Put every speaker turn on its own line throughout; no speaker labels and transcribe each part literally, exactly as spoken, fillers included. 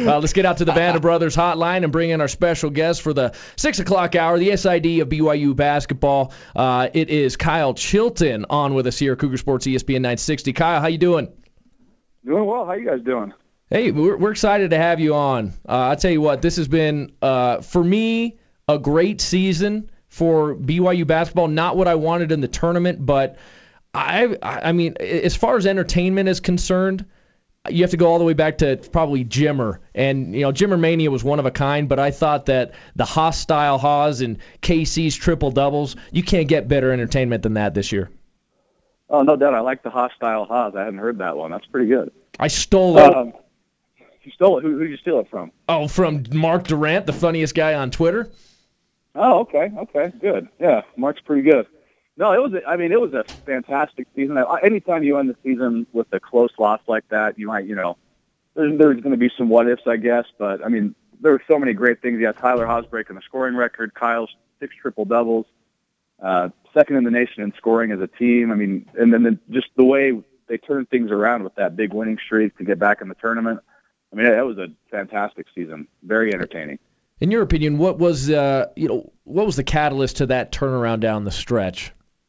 Uh, let's get out to the Band of Brothers hotline and bring in our special guest for the six o'clock hour, the S I D of B Y U basketball. Uh, it is Kyle Chilton on with us here at Cougar Sports E S P N nine sixty. Kyle, how you doing?
Doing well. How you guys doing?
Hey, we're, we're excited to have you on. Uh, I'll tell you what, this has been, uh, for me, a great season for B Y U basketball. Not what I wanted in the tournament, but I, I mean, as far as entertainment is concerned, you have to go all the way back to probably Jimmer. And, you know, Jimmer Mania was one of a kind, but I thought that the Haas-style Haas and K C's triple-doubles, you can't get better entertainment than that this year.
Oh, no doubt. I like the Haas-style Haas. I hadn't heard that one. That's pretty good.
I stole it.
Um, you stole it? Who, who did you steal it from?
Oh, from Mark Durant, the funniest guy on Twitter.
Oh, okay. Okay, good. Yeah, Mark's pretty good. No, it was. A, I mean, it was a fantastic season. Anytime you end the season with a close loss like that, you might, you know, there's, there's going to be some what ifs, I guess. But I mean, there were so many great things. You had Tyler Haas breaking the scoring record, Kyle's six triple doubles, uh, second in the nation in scoring as a team. I mean, and then the, just the way they turned things around with that big winning streak to get back in the tournament. I mean, that was a fantastic season. Very entertaining.
In your opinion, what was uh, you know, what was the catalyst to that turnaround down the stretch?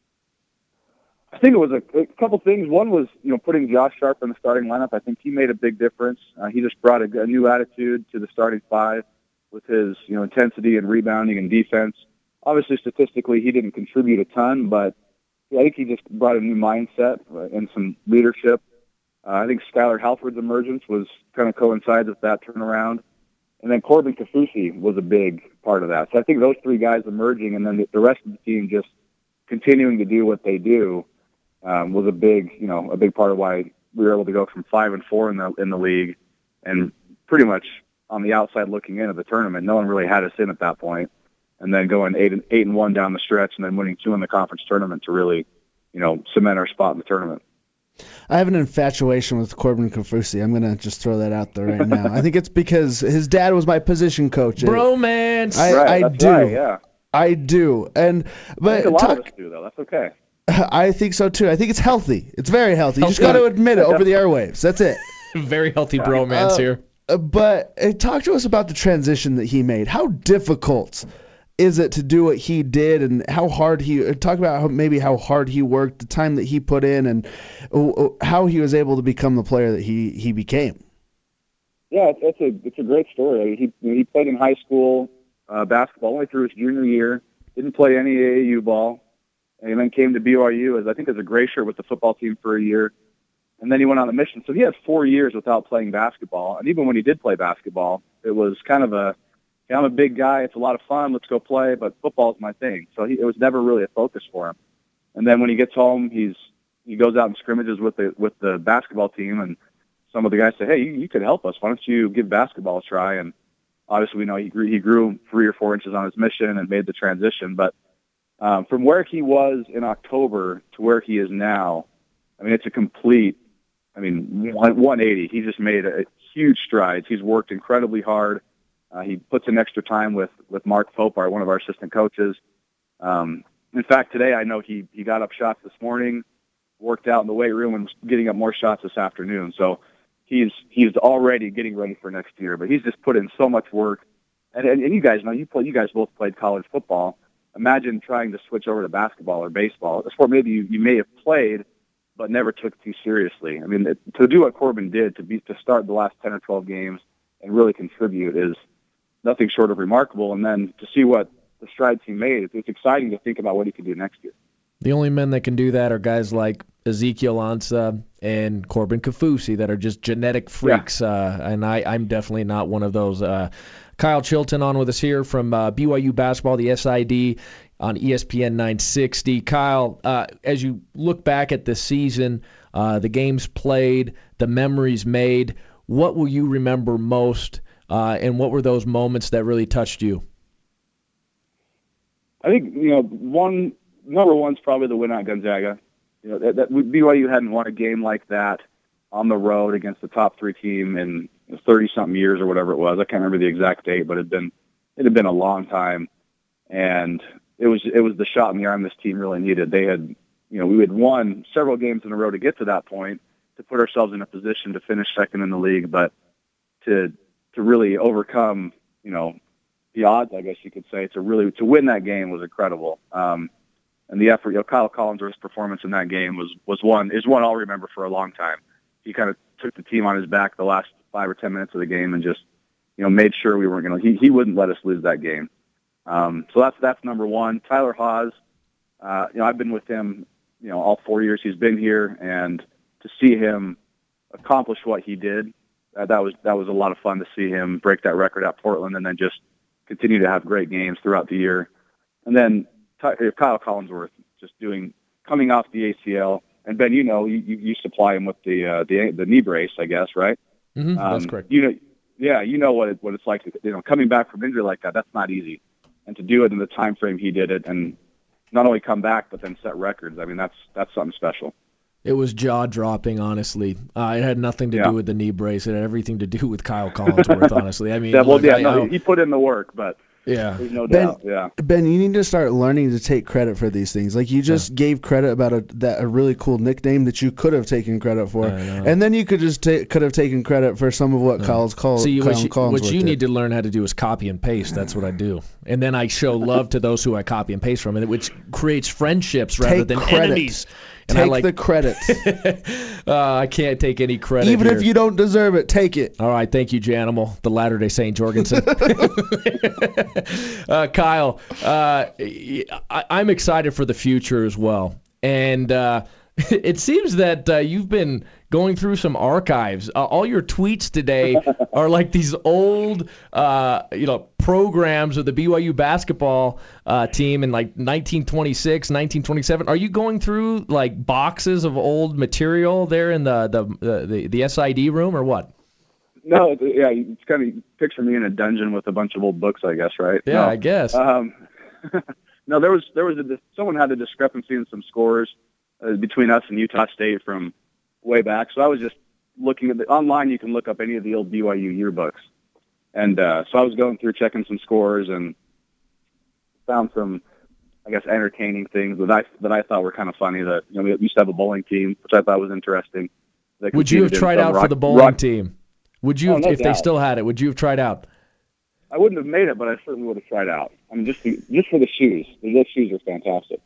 I think it was a, a couple things. One was, you know, putting Josh Sharp in the starting lineup. I think he made a big difference. Uh, he just brought a, a new attitude to the starting five with his, you know, intensity and rebounding and defense. Obviously, statistically, he didn't contribute a ton, but yeah, I think he just brought a new mindset and some leadership. Uh, I think Skylar Halford's emergence was kind of coincides with that turnaround. And then Corbin Kaufusi was a big part of that. So I think those three guys emerging and then the, the rest of the team just continuing to do what they do Um, was a big, you know, a big part of why we were able to go from five and four in the in the league, and pretty much on the outside looking in at the tournament. No one really had us in at that point, and then going eight and eight and one down the stretch, and then winning two in the conference tournament to really, you know, cement our spot in the tournament.
I have an infatuation with Corbin Kaufusi. I'm gonna just throw that out there right now. I think it's because his dad was my position coach.
Bromance.
I,
right,
I
that's
do.
Right, yeah.
I do. And but
I think a lot
talk,
of us do though. That's okay.
I think so too. I think it's healthy. It's very healthy. You just
Healthy.
got to admit it over the airwaves. That's it.
Very healthy bromance
Uh,
here.
Uh, but uh, talk to us about the transition that he made. How difficult is it to do what he did, and how hard he uh, talk about how, maybe how hard he worked, the time that he put in, and uh, how he was able to become the player that he, he became.
Yeah, it's, it's a it's a great story. He he played in high school uh, basketball only through his junior year. Didn't play any A A U ball. And then came to B Y U as I think as a gray shirt with the football team for a year, and then he went on a mission. So he had four years without playing basketball, and even when he did play basketball, it was kind of a, hey, I'm a big guy, it's a lot of fun, let's go play, but football's my thing. So he, it was never really a focus for him. And then when he gets home, he's he goes out and scrimmages with the with the basketball team, and some of the guys say, hey, you, you could help us. Why don't you give basketball a try? And obviously we know he grew, he grew three or four inches on his mission and made the transition, but Um, from where he was in October to where he is now, I mean, it's a complete, I mean, one eighty. He just made a, a huge strides. He's worked incredibly hard. Uh, he puts in extra time with, with Mark Popar, one of our assistant coaches. Um, in fact, today I know he, he got up shots this morning, worked out in the weight room, and was getting up more shots this afternoon. So he's he's already getting ready for next year. But he's just put in so much work. And, and, and you guys know, you play, you guys both played college football. Imagine trying to switch over to basketball or baseball, a sport maybe you, you may have played but never took too seriously. I mean, it, to do what Corbin did, to be to start the last ten or twelve games and really contribute is nothing short of remarkable. And then to see what the strides he made, it's, it's exciting to think about what he can do next year.
The only men that can do that are guys like Ezekiel Ansah and Corbin Kaufusi that are just genetic freaks, yeah. uh, and I, I'm definitely not one of those. Uh, Kyle Chilton on with us here from uh, B Y U basketball, the S I D on E S P N nine sixty. Kyle, uh, as you look back at the season, uh, the games played, the memories made, what will you remember most, uh, and what were those moments that really touched you?
I think, you know, one number one's probably the win at Gonzaga. You know, that, that B Y U hadn't won a game like that on the road against the top three team in thirty-something years or whatever it was. I can't remember the exact date, but it had been it had been a long time, and it was it was the shot in the arm this team really needed. They had, you know, we had won several games in a row to get to that point to put ourselves in a position to finish second in the league, but to to really overcome, you know, the odds, I guess you could say, to really to win that game was incredible. Um, and the effort, you know, Kyle Collinsworth's performance in that game was was one is one I'll remember for a long time. He kind of took the team on his back the last five or ten minutes of the game and just, you know, made sure we weren't going to. He he wouldn't let us lose that game. Um, so that's that's number one. Tyler Haws, uh, you know, I've been with him, you know, all four years he's been here, and to see him accomplish what he did, uh, that was that was a lot of fun to see him break that record at Portland, and then just continue to have great games throughout the year. And then Ty- Kyle Collinsworth just doing coming off the A C L, and Ben, you know, you, you, you supply him with the uh, the the knee brace, I guess, right?
Mm-hmm,
um,
that's correct.
You know, yeah, you know what it, what it's like to, you know, coming back from injury like that. That's not easy, and to do it in the time frame he did it, and not only come back but then set records. I mean, that's that's something special.
It was jaw-dropping, honestly. Uh, it had nothing to
Yeah.
do with the knee brace. It had everything to do with Kyle Collinsworth, honestly. I mean,
Yeah, well,
look,
yeah,
I-
no,
I-
he put in the work, but
yeah.
there's no
Ben-
doubt. Yeah.
Ben, you need to start learning to take credit for these things. Like you just gave credit about a that a really cool nickname that you could have taken credit for,
I know.
and then you could just ta- could have taken credit for some of what Kyle's called.
See, what you,
Collinsworth
what you
did.
need to learn how to do is copy and paste. That's what I do. And then I show love to those who I copy and paste from, and which creates friendships rather
Take
than
credit.
enemies. And
Take
I like,
the credit,
uh, I can't take any credit
even
here.
if you don't deserve it. Take it.
All right, thank you, Janimal, the Latter-day Saint Jorgensen. uh, Kyle, uh, I, I'm excited for the future as well. And uh, it seems that uh, you've been going through some archives. Uh, all your tweets today are like these old, uh, you know, programs of the B Y U basketball uh, team in like nineteen twenty-six, nineteen twenty-seven. Are you going through like boxes of old material there in the the the, the S I D room or what?
No, it- yeah, it's kind of picture me in a dungeon with a bunch of old books, I guess, right?
Yeah,
no.
I guess.
Um, no, there was there was a someone had a discrepancy in some scores uh, between us and Utah State from way back. So I was just looking at the online. You can look up any of the old B Y U yearbooks, and uh, so I was going through checking some scores and found some, I guess, entertaining things that I that I thought were kind of funny. That you know, we used to have a bowling team, which I thought was interesting. They
Would you have
competed in
tried
some
out for
rock-
the bowling
rock-
team? Would you,
Oh,
have,
no
if they
doubt.
still had it? Would you have tried out?
I wouldn't have made it, but I certainly would have tried out. I mean, just to, just for the shoes. Those shoes are fantastic.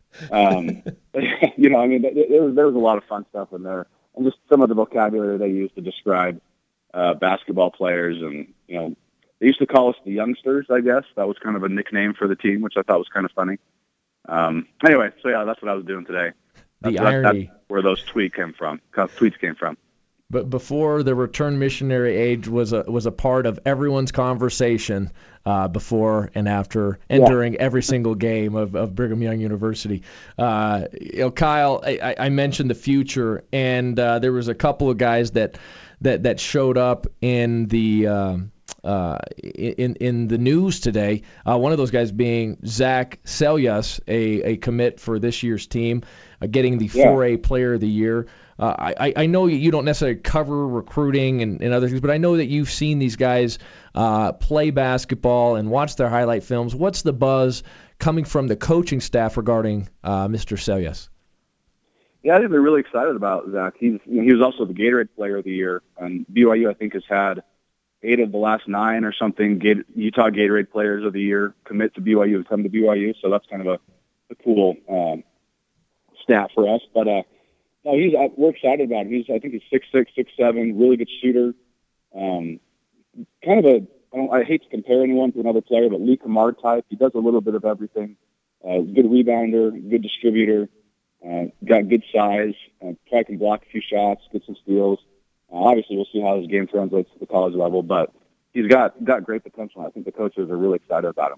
Um, you know, I mean, there, there was there was a lot of fun stuff in there, and just some of the vocabulary they used to describe uh, basketball players, and you know, they used to call us the youngsters. I guess that was kind of a nickname for the team, which I thought was kind of funny. Um, anyway, so yeah, that's what I was doing today.
The
That's, that-
irony.
that's where those tweets came from. Tweets came from.
But before the return missionary age was a was a part of everyone's conversation uh, before and after and
Yeah.
during every single game of, of Brigham Young University. Uh, you know, Kyle, I, I mentioned the future, and uh, there was a couple of guys that that that showed up in the. Um, Uh, in in the news today, uh, one of those guys being Zach Selyus, a, a commit for this year's team, uh, getting the
Yeah.
four A Player of the Year. Uh, I, I know you don't necessarily cover recruiting and, and other things, but I know that you've seen these guys uh, play basketball and watch their highlight films. What's the buzz coming from the coaching staff regarding uh, Mister Selyus?
Yeah, I think they're really excited about Zach. He's you know, he was also the Gatorade Player of the Year, and B Y U I think has had eight of the last nine or something Gat- Utah Gatorade Players of the Year commit to B Y U and come to B Y U. So that's kind of a, a cool um, stat for us. But uh, no, he's uh, we're excited about him. He's I think he's six six, six seven, really good shooter. Um, kind of a I, don't, I hate to compare anyone to another player, but Lee Kamar type. He does a little bit of everything. Uh, good rebounder, good distributor. Uh, got good size, uh, probably can block a few shots, get some steals. Uh, obviously, we'll see how his game translates to the college level, but he's got got great potential. I think the coaches are really excited about him.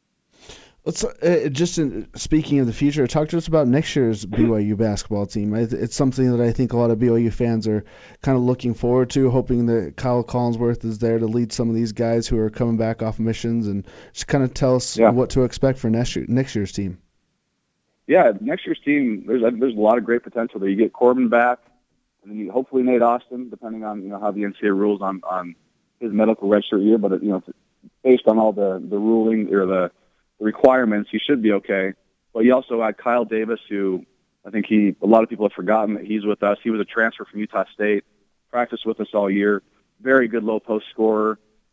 Let's uh, just in, speaking of the future, talk to us about next year's B Y U basketball team. I, it's something that I think a lot of B Y U fans are kind of looking forward to, hoping that Kyle Collinsworth is there to lead some of these guys who are coming back off missions, and just kind of tell us
Yeah.
what to expect for next year, next year's team.
Yeah, next year's team, there's there's a lot of great potential there. You get Corbin back, and then you, hopefully Nate Austin, depending on you know how the N C double A rules on, on his medical redshirt year. But you know, based on all the the ruling or the, the requirements, he should be okay. But you also had Kyle Davis, who I think he a lot of people have forgotten that he's with us. He was a transfer from Utah State, practiced with us all year. Very good low post scorer.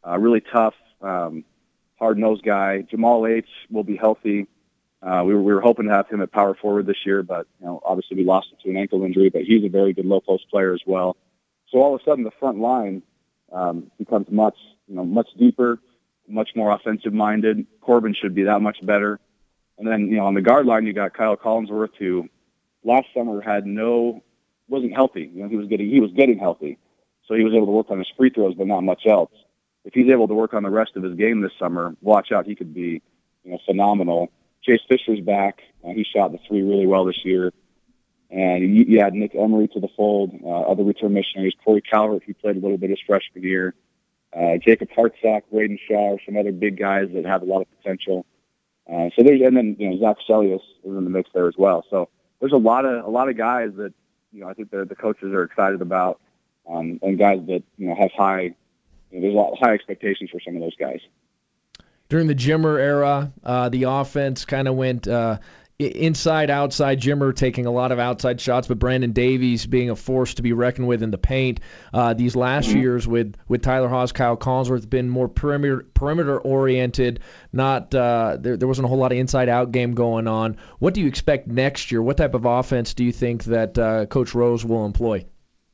uh, really tough, um, hard-nosed guy. Jamal H will be healthy. Uh, we, were, we were hoping to have him at power forward this year, but you know, obviously we lost him to an ankle injury, but he's a very good low-post player as well. So all of a sudden the front line um, becomes much, you know, much deeper, much more offensive-minded. Corbin should be that much better. And then, you know, on the guard line, you got Kyle Collinsworth, who last summer had no, wasn't healthy. You know, he was getting, he was getting healthy. So he was able to work on his free throws, but not much else. If he's able to work on the rest of his game this summer, watch out, he could be, you know, phenomenal. Chase Fisher's back. Uh, he shot the three really well this year. And you, you add Nick Emery to the fold, uh, other return missionaries, Corey Calvert, who played a little bit his freshman year, uh, Jacob Hartsock, Braden Shaw, some other big guys that have a lot of potential. Uh, so there's, and then, you know, Zach Celius is in the mix there as well. So there's a lot of, a lot of guys that, you know, I think the, the coaches are excited about, um, and guys that, you know, have high, you know, there's a lot of high expectations for some of those guys.
During the Jimmer era, uh, the offense kind of went uh, inside, outside. Jimmer taking a lot of outside shots, but Brandon Davies being a force to be reckoned with in the paint. Uh, these last mm-hmm. years with, with Tyler Haws, Kyle Collinsworth, been more perimeter perimeter oriented. Not uh, there, there wasn't a whole lot of inside-out game going on. What do you expect next year? What type of offense do you think that uh, Coach Rose will employ?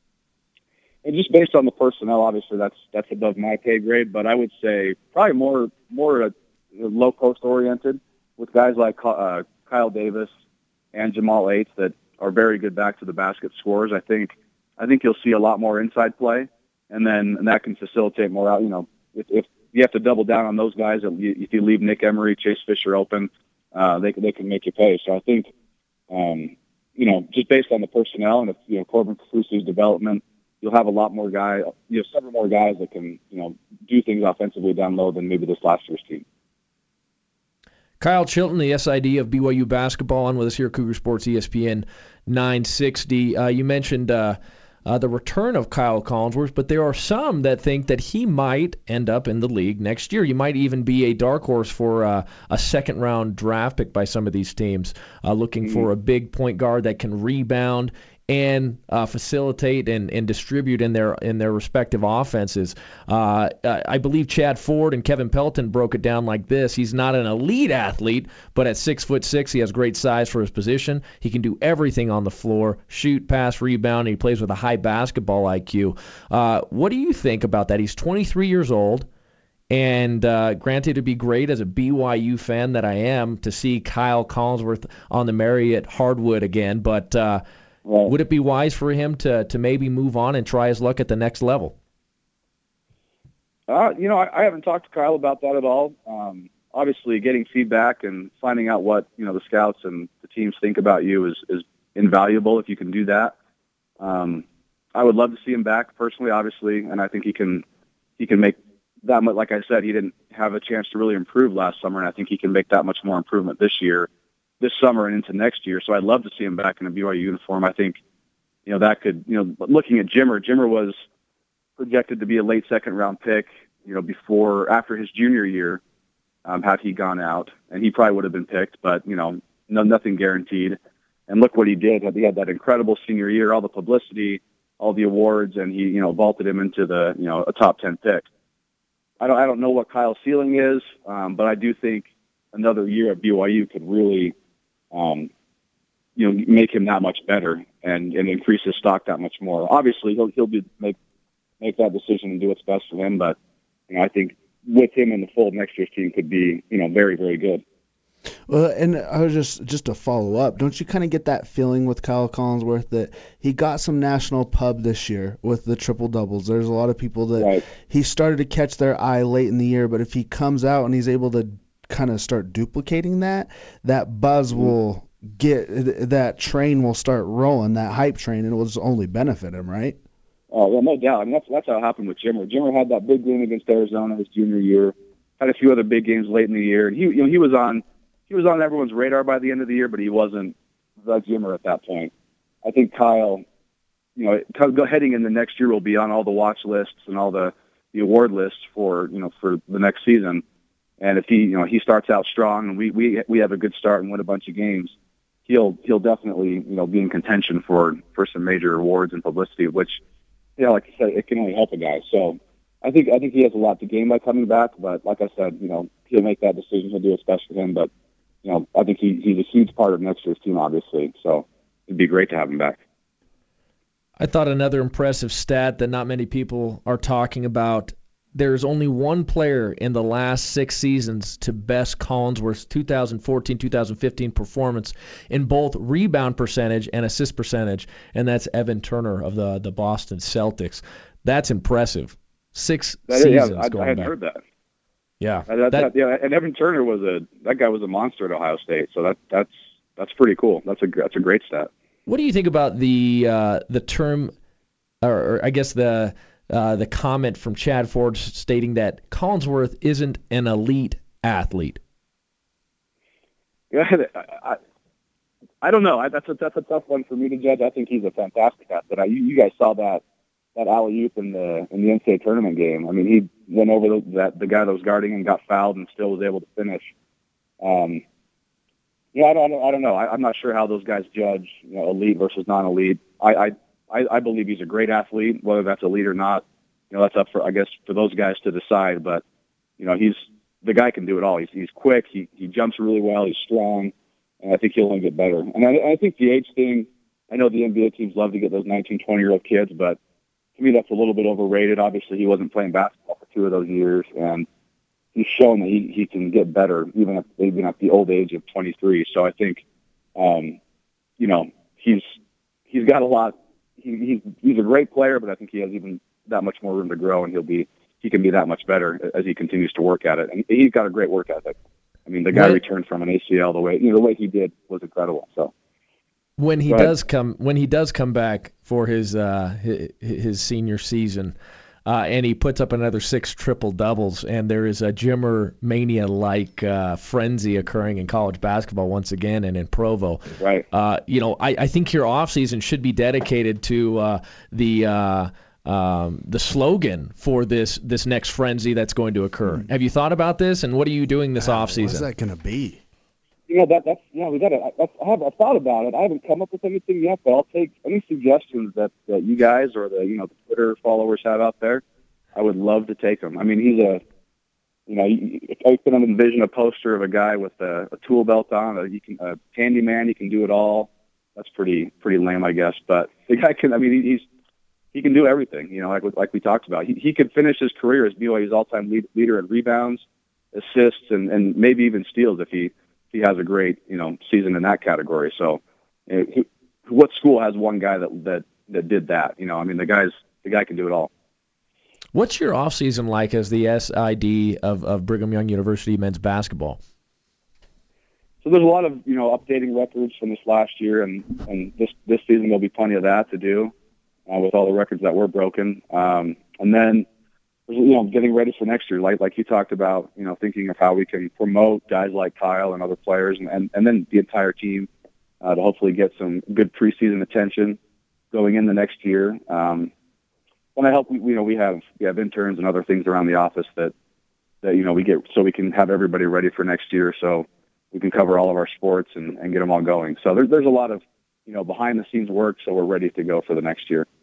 And just based on the personnel, obviously that's that's above my pay grade, but I would say probably more more uh, low post oriented with guys like uh, Kyle Davis and Jamal Aites that are very good back to the basket scorers. I think I think you'll see a lot more inside play, and then and that can facilitate more out. You know, if, if you have to double down on those guys, if you leave Nick Emery, Chase Fisher open, uh, they they can make you pay. So I think, um, you know, just based on the personnel and if, you know, Corbin Kafusi's development, you'll have a lot more guys, you know, several more guys that can, you know, do things offensively down low than maybe this last year's team.
Kyle Chilton, the S I D of B Y U basketball, on with us here at Cougar Sports E S P N nine sixty. Uh, you mentioned uh, uh, the return of Kyle Collinsworth, but there are some that think that he might end up in the league next year. You might even be a dark horse for uh, a second-round draft pick by some of these teams, uh, looking mm-hmm. for a big point guard that can rebound and uh, facilitate and, and distribute in their in their respective offenses. Uh, I believe Chad Ford and Kevin Pelton broke it down like this. He's not an elite athlete, but at six foot six, he has great size for his position. He can do everything on the floor: shoot, pass, rebound. And he plays with a high basketball I Q. Uh, what do you think about that? He's twenty-three years old. And uh, granted, it'd be great as a B Y U fan that I am to see Kyle Collinsworth on the Marriott hardwood again, but uh, Right. would it be wise for him to, to maybe move on and try his luck at the next level?
Uh, you know, I, I haven't talked to Kyle about that at all. Um, obviously, getting feedback and finding out what, you know, the scouts and the teams think about you is, is invaluable if you can do that. Um, I would love to see him back personally, obviously, and I think he can he can make that much. Like I said, he didn't have a chance to really improve last summer, and I think he can make that much more improvement this year. this summer and into next year. So I'd love to see him back in a B Y U uniform. I think, you know, that could, you know, looking at Jimmer, Jimmer was projected to be a late second round pick, you know, before, after his junior year, um, had he gone out, and he probably would have been picked, but, you know, no, nothing guaranteed. And look what he did. He had that incredible senior year, all the publicity, all the awards, and he, you know, vaulted him into the, you know, a top ten pick. I don't, I don't know what Kyle's ceiling is, um, but I do think another year at B Y U could really, Um, you know, make him that much better and, and increase his stock that much more. Obviously, he'll he'll be make make that decision and do what's best for him. But you know, I think with him in the fold, next year's team could be, you know, very very good.
Well, and I was just just to follow up, don't you kind of get that feeling with Kyle Collinsworth that he got some national pub this year with the triple doubles? There's a lot of people that
right.
he started to catch their eye late in the year, but if he comes out and he's able to kind of start duplicating that, that buzz mm-hmm. will get, that train will start rolling, that hype train, and it will just only benefit him, right?
Oh, well, no doubt. I mean, that's that's how it happened with Jimmer. Jimmer had that big game against Arizona his junior year, had a few other big games late in the year, and he, you know, he was on he was on everyone's radar by the end of the year, but he wasn't the Jimmer at that point. I think Kyle, you know, heading in the next year will be on all the watch lists and all the, the award lists for, you know, for the next season. And if he, you know, he starts out strong and we, we, we have a good start and win a bunch of games, he'll, he'll definitely, you know, be in contention for, for some major awards and publicity, which, you know, like I said, it can only help a guy. So I think I think he has a lot to gain by coming back. But like I said, you know, he'll make that decision. He'll do what's best for him. But you know, I think he, he's a huge part of next year's team, obviously. So it'd be great to have him back.
I thought another impressive stat that not many people are talking about. There's only one player in the last six seasons to best Collinsworth's two thousand fourteen two thousand fifteen performance in both rebound percentage and assist percentage, and that's Evan Turner of the the Boston Celtics. That's impressive. Six
that,
seasons
yeah, I,
going
I had
back.
heard that.
Yeah,
that, that,
that,
yeah, and Evan Turner was a that guy was a monster at Ohio State. So that that's that's pretty cool. That's a that's a great stat.
What do you think about the uh, the term, or, or I guess the Uh, the comment from Chad Ford stating that Collinsworth isn't an elite athlete?
Yeah, I, I, I don't know. I, that's a that's a tough one for me to judge. I think he's a fantastic athlete. I, you, you guys saw that that alley oop in the in the N C double A tournament game. I mean, he went over the, that the guy that was guarding him, got fouled, and still was able to finish. Um, yeah, I don't I don't know. I, I'm not sure how those guys judge, you know, elite versus non-elite. I, I I, I believe he's a great athlete. Whether that's elite or not, you know, that's up for, I guess, for those guys to decide. But, you know, he's the guy can do it all. He's he's quick. He he jumps really well. He's strong, and I think he'll only get better. And I, I think the age thing. I know the N B A teams love to get those nineteen, twenty-year-old kids, but to me that's a little bit overrated. Obviously, he wasn't playing basketball for two of those years, and he's shown that he, he can get better even at even at the old age of twenty-three. So I think, um, you know, he's he's got a lot. He, he's he's a great player, but I think he has even that much more room to grow, and he'll be he can be that much better as he continues to work at it. And he's got a great work ethic. I mean, the guy
When,
returned from an A C L the way you know the way he did was incredible. So
when he does come when he does come back for his uh, his, his senior season, uh, and he puts up another six triple doubles, and there is a Jimmer mania like uh, frenzy occurring in college basketball once again, and in Provo.
Right.
Uh, you know, I, I think your off season should be dedicated to uh, the. Uh, Um, the slogan for this this next frenzy that's going to occur. Mm. Have you thought about this, and what are you doing this
uh,
off season?
What's that going to be?
You know that that's yeah we got to. I have I've thought about it. I haven't come up with anything yet, but I'll take any suggestions that, that you guys or the you know the Twitter followers have out there. I would love to take them. I mean, he's a you know I can envision a poster of a guy with a, a tool belt on. A, you can a handyman. He can do it all. That's pretty pretty lame, I guess. But the guy can. I mean, he's He can do everything, you know, like like we talked about. He he could finish his career as B Y U's all-time lead, leader in rebounds, assists, and, and maybe even steals if he if he has a great you know season in that category. So, uh, he, what school has one guy that that that did that? You know, I mean, the guy's the guy can do it all.
What's your off season like as the S I D of of Brigham Young University men's basketball?
So there's a lot of you know updating records from this last year, and and this this season there'll be plenty of that to do. Uh, with all the records that were broken. Um, and then, you know, getting ready for next year, like like you talked about, you know, thinking of how we can promote guys like Kyle and other players, and, and, and then the entire team uh, to hopefully get some good preseason attention going in the next year. Um, and I hope, we, you know, we have we have interns and other things around the office that, that, you know, we get so we can have everybody ready for next year so we can cover all of our sports and, and get them all going. So there, there's a lot of, you know, behind-the-scenes work, so we're ready to go for the next year.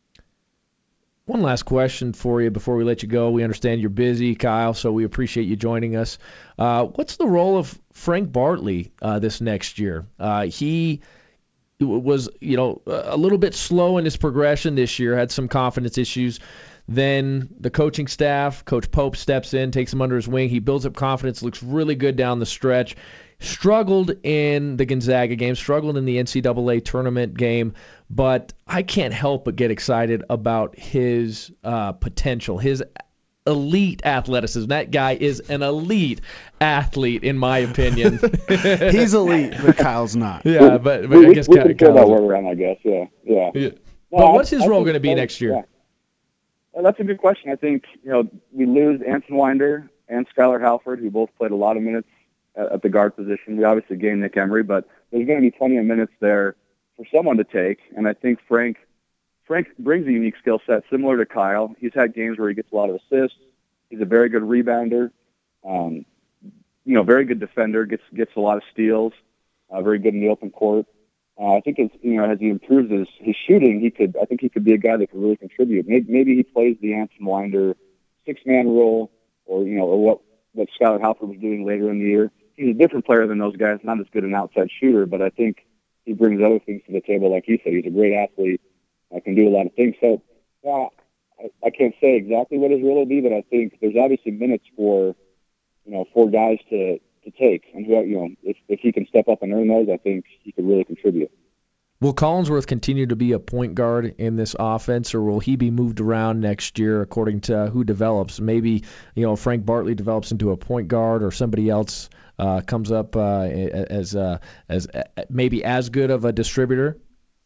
One last question for you before we let you go. We understand you're busy, Kyle, so we appreciate you joining us. Uh, what's the role of Frank Bartley uh, this next year? Uh, he was, you know, a little bit slow in his progression this year, had some confidence issues. Then the coaching staff, Coach Pope steps in, takes him under his wing. He builds up confidence, looks really good down the stretch. Struggled in the Gonzaga game, struggled in the N C double A tournament game, but I can't help but get excited about his uh, potential, his elite athleticism. That guy is an elite athlete, in my opinion.
He's elite, but Kyle's not.
Yeah, but, but
we,
I guess
we
Kyle,
can throw that word around, I guess. Yeah, yeah.
yeah.
No,
but
I,
what's his
I
role
think,
going to be
I,
next year?
Yeah. Well, that's a good question. I think you know we lose Anson Winder and Skylar Halford, who both played a lot of minutes at the guard position. We obviously gained Nick Emery, but there's going to be plenty of minutes there for someone to take. And I think Frank Frank brings a unique skill set similar to Kyle. He's had games where he gets a lot of assists. He's a very good rebounder, um, you know, very good defender, gets gets a lot of steals, uh, very good in the open court. Uh, I think as you know, as he improves his, his shooting, he could. I think he could be a guy that could really contribute. Maybe, maybe he plays the Anson Winder six-man role, or you know, or what what Skylar Halford was doing later in the year. He's a different player than those guys. Not as good an outside shooter, but I think he brings other things to the table. Like you said, he's a great athlete. I can do a lot of things. So, yeah, I, I can't say exactly what his role will be, but I think there's obviously minutes for, you know, for guys to, to take. And, you know, if, if he can step up and earn those, I think he could really contribute.
Will Collinsworth continue to be a point guard in this offense, or will he be moved around next year according to who develops? Maybe, you know, Frank Bartley develops into a point guard, or somebody else uh, comes up uh, as uh, as uh, maybe as good of a distributor?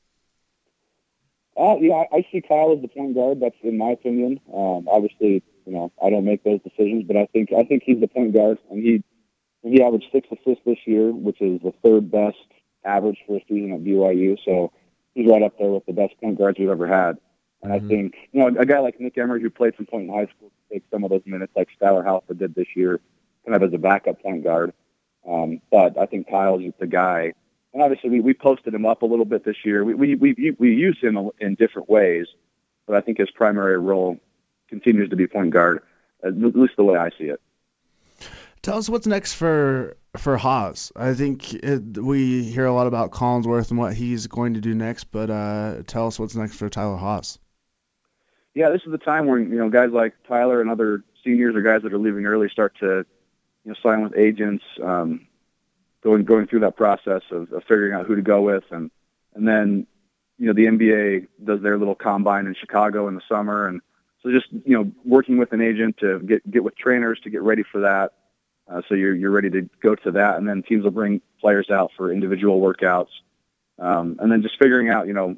Uh, yeah, I, I see Kyle as the point guard. That's in my opinion. Um, obviously, you know, I don't make those decisions, but I think I think he's the point guard, and he he averaged six assists this year, which is the third best average for a season at B Y U. So he's right up there with the best point guards we've ever had. And mm-hmm. I think, you know, a guy like Nick Emery, who played some point in high school, can take some of those minutes like Skylar Halford did this year, kind of as a backup point guard. Um, but I think Kyle's the guy. And obviously, we, we posted him up a little bit this year. We we we, we use him in different ways, but I think his primary role continues to be point guard, at least the way I see it.
Tell us what's next for for Haas. I think it, we hear a lot about Collinsworth and what he's going to do next, but uh, tell us what's next for Tyler Haas.
Yeah, this is the time where, you know, guys like Tyler and other seniors or guys that are leaving early start to, you know, sign with agents, um, going going through that process of, of figuring out who to go with, and and then, you know, the N B A does their little combine in Chicago in the summer, and so just, you know, working with an agent to get get with trainers to get ready for that. Uh, so you're you're ready to go to that, and then teams will bring players out for individual workouts, um, and then just figuring out, you know,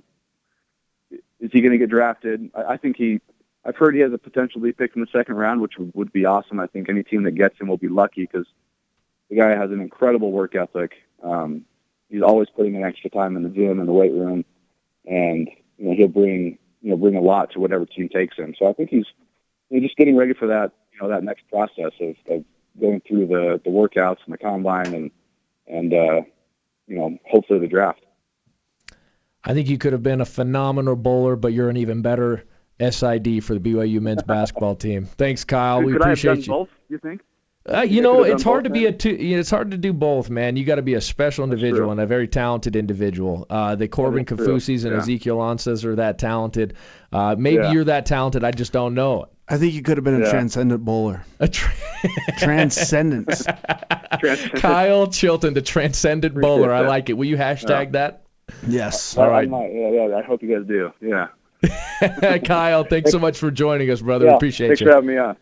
is he going to get drafted? I, I think he. I've heard he has a potential to be picked in the second round, which would, would be awesome. I think any team that gets him will be lucky because the guy has an incredible work ethic. Um, he's always putting in extra time in the gym and the weight room, and you know he'll bring you know bring a lot to whatever team takes him. So I think he's you know, just getting ready for that you know that next process of. of going through the, the workouts and the combine and, and uh, you know, hopefully the draft.
I think you could have been a phenomenal bowler, but you're an even better S I D for the B Y U men's basketball team. Thanks, Kyle.
Could,
we
could
appreciate
I have done
you.
Both, you think?
Uh, you, you know, it's hard to be a two, you know, it's hard to do both, man. You got to be a special individual and a very talented individual. Uh, the Corbin Kafusis and yeah. Ezekiel Ansahs are that talented. Uh, maybe yeah. you're that talented. I just don't know it.
I think you could have been a yeah. transcendent bowler.
A tra-
Transcendence.
Kyle Chilton, the transcendent Appreciate bowler. That. I like it. Will you hashtag yeah. that?
Yes.
All right. Might, yeah, yeah, I hope you guys do. Yeah.
Kyle, thanks so much for joining us, brother.
Yeah,
Appreciate
thanks
you.
Thanks for having me on.